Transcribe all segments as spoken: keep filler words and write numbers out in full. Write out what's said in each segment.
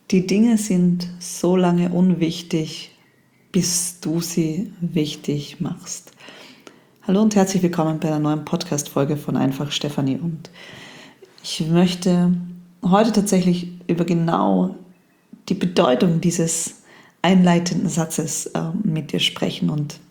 Die Dinge sind so lange unwichtig, bis du sie wichtig machst. Hallo und herzlich willkommen bei einer neuen Podcast-Folge von Einfach Stefanie. Und ich möchte heute tatsächlich über genau die Bedeutung dieses einleitenden Satzes äh, mit dir sprechen. Und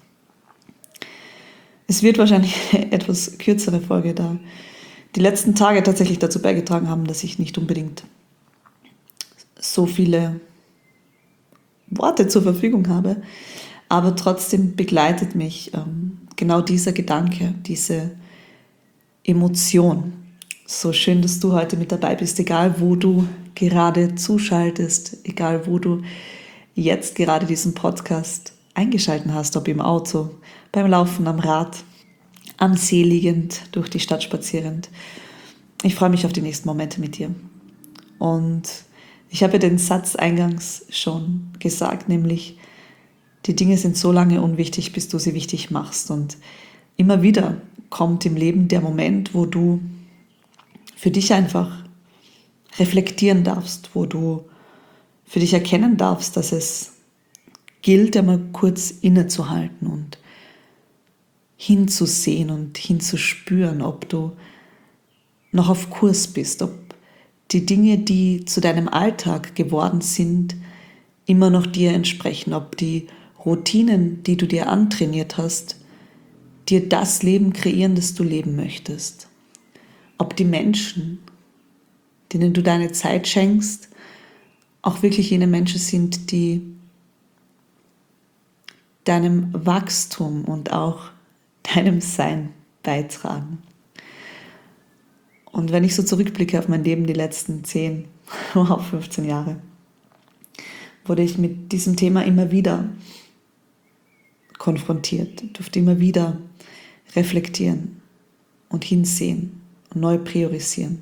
es wird wahrscheinlich eine etwas kürzere Folge, da die letzten Tage tatsächlich dazu beigetragen haben, dass ich nicht unbedingt so viele Worte zur Verfügung habe, aber trotzdem begleitet mich ähm, genau dieser Gedanke, diese Emotion. So schön, dass du heute mit dabei bist, egal wo du gerade zuschaltest, egal wo du jetzt gerade diesen Podcast eingeschaltet hast, ob im Auto, beim Laufen, am Rad, am See liegend, durch die Stadt spazierend. Ich freue mich auf die nächsten Momente mit dir. Und ich habe ja den Satz eingangs schon gesagt, nämlich, die Dinge sind so lange unwichtig, bis du sie wichtig machst. Und immer wieder kommt im Leben der Moment, wo du für dich einfach reflektieren darfst, wo du für dich erkennen darfst, dass es gilt, einmal kurz innezuhalten und hinzusehen und hinzuspüren, ob du noch auf Kurs bist, ob die Dinge, die zu deinem Alltag geworden sind, immer noch dir entsprechen, ob die Routinen, die du dir antrainiert hast, dir das Leben kreieren, das du leben möchtest. Ob die Menschen, denen du deine Zeit schenkst, auch wirklich jene Menschen sind, die deinem Wachstum und auch deinem Sein beitragen. Und wenn ich so zurückblicke auf mein Leben, die letzten zehn, fünfzehn Jahre, wurde ich mit diesem Thema immer wieder konfrontiert, durfte immer wieder reflektieren und hinsehen und neu priorisieren.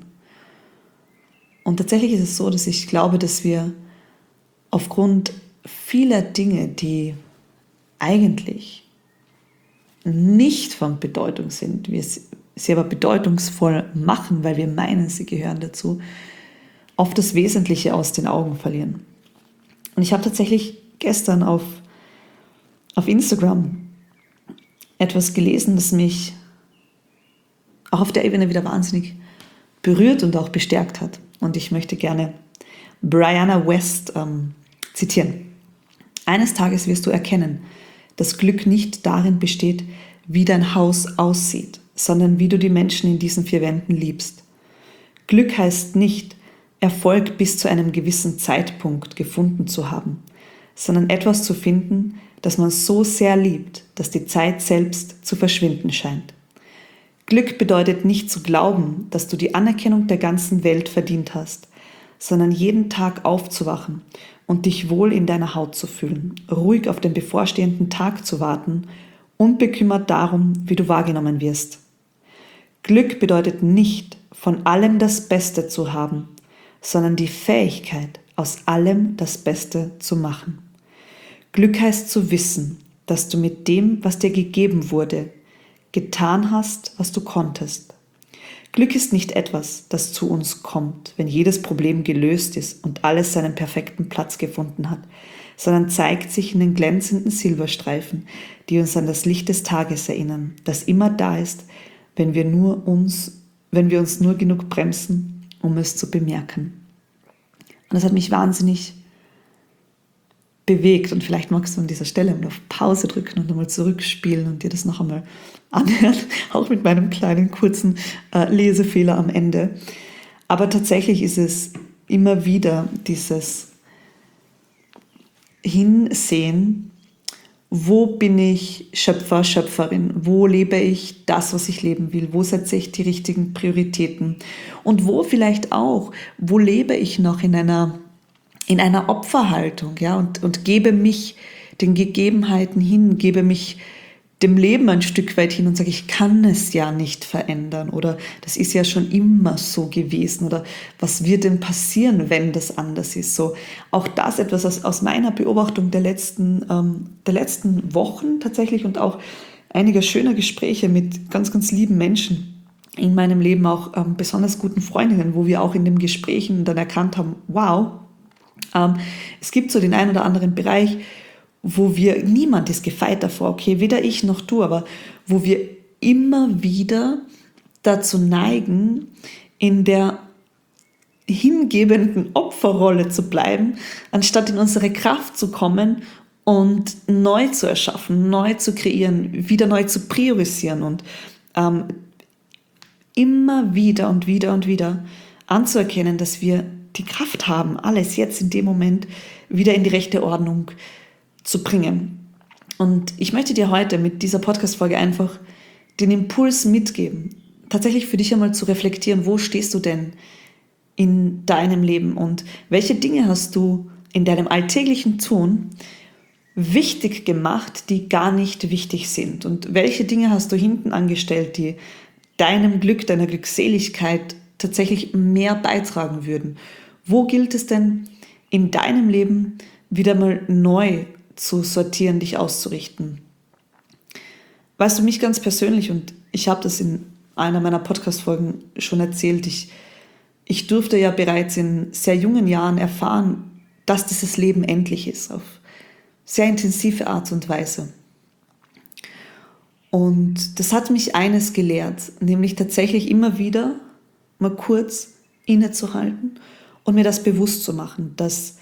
Und tatsächlich ist es so, dass ich glaube, dass wir aufgrund vieler Dinge, die eigentlich nicht von Bedeutung sind, wir sie aber bedeutungsvoll machen, weil wir meinen, sie gehören dazu, oft das Wesentliche aus den Augen verlieren. Und ich habe tatsächlich gestern auf, auf Instagram etwas gelesen, das mich auch auf der Ebene wieder wahnsinnig berührt und auch bestärkt hat. Und ich möchte gerne Brianna West ähm, zitieren. Eines Tages wirst du erkennen, dass Glück nicht darin besteht, wie dein Haus aussieht, sondern wie du die Menschen in diesen vier Wänden liebst. Glück heißt nicht, Erfolg bis zu einem gewissen Zeitpunkt gefunden zu haben, sondern etwas zu finden, das man so sehr liebt, dass die Zeit selbst zu verschwinden scheint. Glück bedeutet nicht zu glauben, dass du die Anerkennung der ganzen Welt verdient hast, sondern jeden Tag aufzuwachen und dich wohl in deiner Haut zu fühlen, ruhig auf den bevorstehenden Tag zu warten, unbekümmert darum, wie du wahrgenommen wirst. Glück bedeutet nicht, von allem das Beste zu haben, sondern die Fähigkeit, aus allem das Beste zu machen. Glück heißt zu wissen, dass du mit dem, was dir gegeben wurde, getan hast, was du konntest. Glück ist nicht etwas, das zu uns kommt, wenn jedes Problem gelöst ist und alles seinen perfekten Platz gefunden hat, sondern zeigt sich in den glänzenden Silberstreifen, die uns an das Licht des Tages erinnern, das immer da ist, wenn wir, nur uns, wenn wir uns nur genug bremsen, um es zu bemerken. Und das hat mich wahnsinnig bewegt. Und vielleicht magst du an dieser Stelle mal auf Pause drücken und nochmal zurückspielen und dir das noch einmal anhören, auch mit meinem kleinen kurzen äh, Lesefehler am Ende. Aber tatsächlich ist es immer wieder dieses Hinsehen, wo bin ich Schöpfer, Schöpferin? Wo lebe ich das, was ich leben will? Wo setze ich die richtigen Prioritäten? Und wo vielleicht auch, wo lebe ich noch in einer, in einer Opferhaltung, ja, und, und gebe mich den Gegebenheiten hin, gebe mich dem Leben ein Stück weit hin und sage, ich kann es ja nicht verändern oder das ist ja schon immer so gewesen oder was wird denn passieren, wenn das anders ist? So, auch das etwas aus, aus meiner Beobachtung der letzten, ähm, der letzten Wochen tatsächlich und auch einiger schöner Gespräche mit ganz, ganz lieben Menschen in meinem Leben, auch ähm, besonders guten Freundinnen, wo wir auch in den Gesprächen dann erkannt haben, wow, Ähm, es gibt so den einen oder anderen Bereich, wo wir, niemand ist gefeit davor, okay, weder ich noch du, aber wo wir immer wieder dazu neigen, in der hingebenden Opferrolle zu bleiben, anstatt in unsere Kraft zu kommen und neu zu erschaffen, neu zu kreieren, wieder neu zu priorisieren und ähm, immer wieder und wieder und wieder anzuerkennen, dass wir die Kraft haben, alles jetzt in dem Moment wieder in die rechte Ordnung zu bringen. Und ich möchte dir heute mit dieser Podcast-Folge einfach den Impuls mitgeben, tatsächlich für dich einmal zu reflektieren, wo stehst du denn in deinem Leben und welche Dinge hast du in deinem alltäglichen Tun wichtig gemacht, die gar nicht wichtig sind, und welche Dinge hast du hinten angestellt, die deinem Glück, deiner Glückseligkeit tatsächlich mehr beitragen würden. Wo gilt es denn in deinem Leben wieder mal neu zu sortieren, dich auszurichten? Weißt du, mich ganz persönlich, und ich habe das in einer meiner Podcast-Folgen schon erzählt, ich, ich durfte ja bereits in sehr jungen Jahren erfahren, dass dieses Leben endlich ist, auf sehr intensive Art und Weise. Und das hat mich eines gelehrt, nämlich tatsächlich immer wieder mal kurz innezuhalten und mir das bewusst zu machen, dass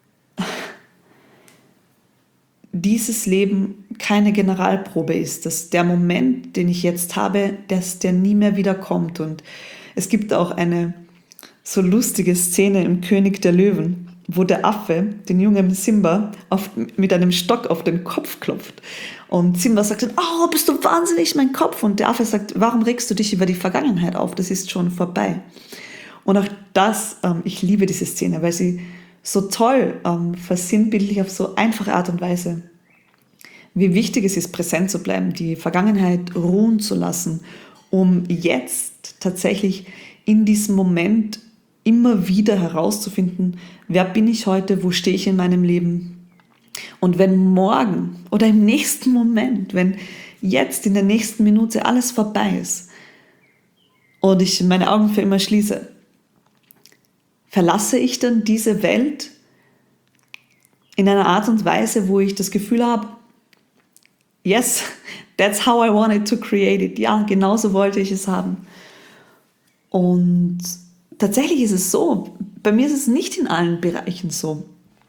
dieses Leben keine Generalprobe ist, dass der Moment, den ich jetzt habe, dass der nie mehr wiederkommt. Und es gibt auch eine so lustige Szene im König der Löwen, wo der Affe den jungen Simba auf, mit einem Stock auf den Kopf klopft. Und Simba sagt dann, oh, bist du wahnsinnig, mein Kopf. Und der Affe sagt, warum regst du dich über die Vergangenheit auf? Das ist schon vorbei. Und auch das, ähm, ich liebe diese Szene, weil sie so toll ähm, versinnbildlich auf so einfache Art und Weise, wie wichtig es ist, präsent zu bleiben, die Vergangenheit ruhen zu lassen, um jetzt tatsächlich in diesem Moment immer wieder herauszufinden, wer bin ich heute, wo stehe ich in meinem Leben. Und wenn morgen oder im nächsten Moment, wenn jetzt in der nächsten Minute alles vorbei ist und ich meine Augen für immer schließe, verlasse ich dann diese Welt in einer Art und Weise, wo ich das Gefühl habe, yes, that's how I wanted to create it. Ja, genauso wollte ich es haben. Und tatsächlich ist es so, bei mir ist es nicht in allen Bereichen so.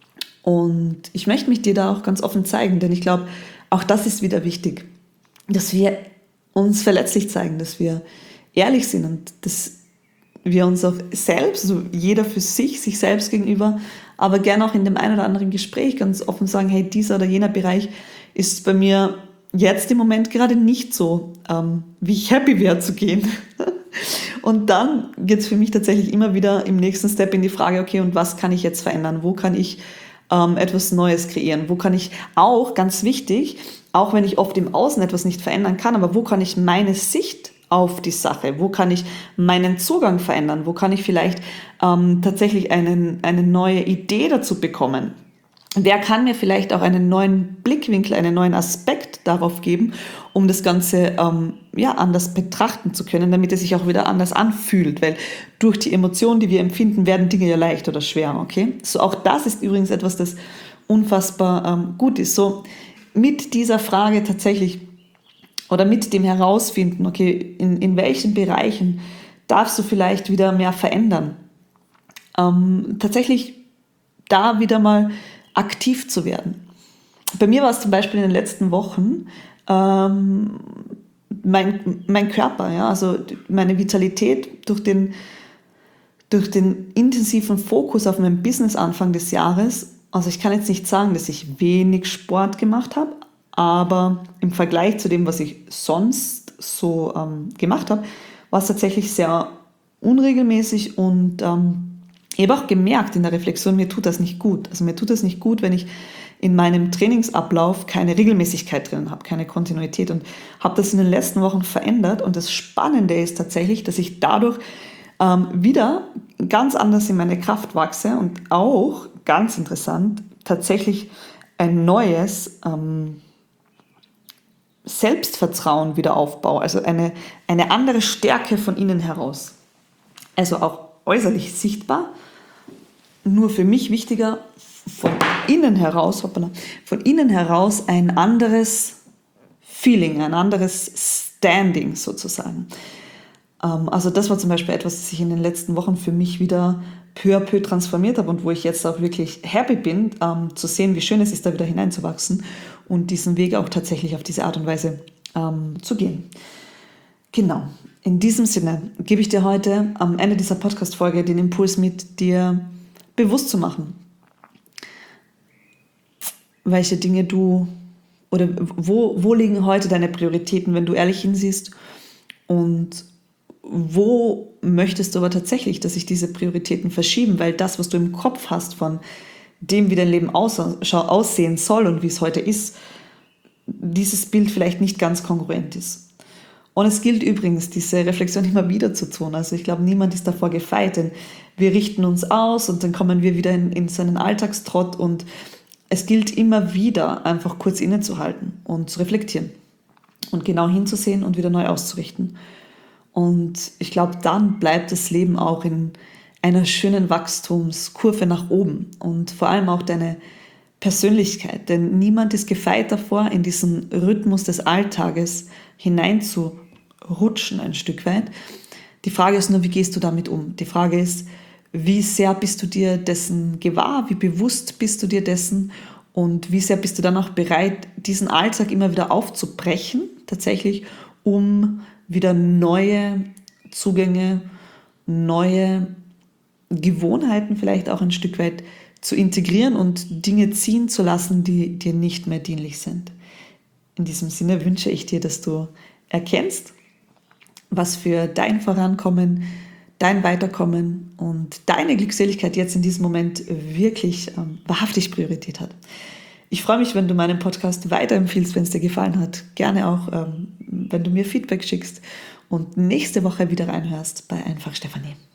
Und ich möchte mich dir da auch ganz offen zeigen, denn ich glaube, auch das ist wieder wichtig, dass wir uns verletzlich zeigen, dass wir ehrlich sind und dass wir uns auch selbst, also jeder für sich, sich selbst gegenüber, aber gerne auch in dem einen oder anderen Gespräch ganz offen sagen, hey, dieser oder jener Bereich ist bei mir jetzt im Moment gerade nicht so, ähm, wie ich happy wäre zu gehen. Und dann geht es für mich tatsächlich immer wieder im nächsten Step in die Frage, okay, und was kann ich jetzt verändern? Wo kann ich ähm, etwas Neues kreieren? Wo kann ich auch, ganz wichtig, auch wenn ich oft im Außen etwas nicht verändern kann, aber wo kann ich meine Sicht auf die Sache? Wo kann ich meinen Zugang verändern? Wo kann ich vielleicht ähm, tatsächlich einen, eine neue Idee dazu bekommen? Wer kann mir vielleicht auch einen neuen Blickwinkel, einen neuen Aspekt darauf geben, um das Ganze ähm, ja, anders betrachten zu können, damit es sich auch wieder anders anfühlt? Weil durch die Emotionen, die wir empfinden, werden Dinge ja leicht oder schwer. Okay? So, auch das ist übrigens etwas, das unfassbar ähm, gut ist. So, mit dieser Frage tatsächlich oder mit dem Herausfinden, okay, in, in welchen Bereichen darfst du vielleicht wieder mehr verändern? Ähm, tatsächlich da wieder mal aktiv zu werden. Bei mir war es zum Beispiel in den letzten Wochen ähm, mein, mein Körper, ja, also meine Vitalität durch den, durch den intensiven Fokus auf mein Business Anfang des Jahres. Also ich kann jetzt nicht sagen, dass ich wenig Sport gemacht habe, aber im Vergleich zu dem, was ich sonst so ähm, gemacht habe, war es tatsächlich sehr unregelmäßig und ähm, ich habe auch gemerkt in der Reflexion, mir tut das nicht gut. Also mir tut das nicht gut, wenn ich in meinem Trainingsablauf keine Regelmäßigkeit drin habe, keine Kontinuität, und habe das in den letzten Wochen verändert. Und das Spannende ist tatsächlich, dass ich dadurch ähm, wieder ganz anders in meine Kraft wachse und auch, ganz interessant, tatsächlich ein neues ähm, Selbstvertrauen wieder aufbaue, also eine, eine andere Stärke von innen heraus. Also auch äußerlich sichtbar, nur für mich wichtiger, von innen heraus, hoppala, von innen heraus ein anderes Feeling, ein anderes Standing sozusagen. Also das war zum Beispiel etwas, das ich in den letzten Wochen für mich wieder peu à peu transformiert habe und wo ich jetzt auch wirklich happy bin, ähm, zu sehen, wie schön es ist, da wieder hineinzuwachsen und diesen Weg auch tatsächlich auf diese Art und Weise ähm, zu gehen. Genau, in diesem Sinne gebe ich dir heute am Ende dieser Podcast-Folge den Impuls mit, dir bewusst zu machen, welche Dinge du oder wo, wo liegen heute deine Prioritäten, wenn du ehrlich hinsiehst, und wo möchtest du aber tatsächlich, dass sich diese Prioritäten verschieben, weil das, was du im Kopf hast von dem, wie dein Leben aussehen soll und wie es heute ist, dieses Bild vielleicht nicht ganz kongruent ist. Und es gilt übrigens, diese Reflexion immer wieder zu tun. Also ich glaube, niemand ist davor gefeit, denn wir richten uns aus und dann kommen wir wieder in, in so einen Alltagstrott, und es gilt immer wieder, einfach kurz innezuhalten und zu reflektieren und genau hinzusehen und wieder neu auszurichten. Und ich glaube, dann bleibt das Leben auch in einer schönen Wachstumskurve nach oben und vor allem auch deine Persönlichkeit. Denn niemand ist gefeit davor, in diesen Rhythmus des Alltages hineinzurutschen ein Stück weit. Die Frage ist nur, wie gehst du damit um? Die Frage ist, wie sehr bist du dir dessen gewahr, wie bewusst bist du dir dessen und wie sehr bist du dann auch bereit, diesen Alltag immer wieder aufzubrechen, tatsächlich, um wieder neue Zugänge, neue Gewohnheiten vielleicht auch ein Stück weit zu integrieren und Dinge ziehen zu lassen, die dir nicht mehr dienlich sind. In diesem Sinne wünsche ich dir, dass du erkennst, was für dein Vorankommen, dein Weiterkommen und deine Glückseligkeit jetzt in diesem Moment wirklich ähm, wahrhaftig Priorität hat. Ich freue mich, wenn du meinen Podcast weiterempfiehlst, wenn es dir gefallen hat. Gerne auch, ähm, wenn du mir Feedback schickst und nächste Woche wieder reinhörst bei Einfach Stefanie.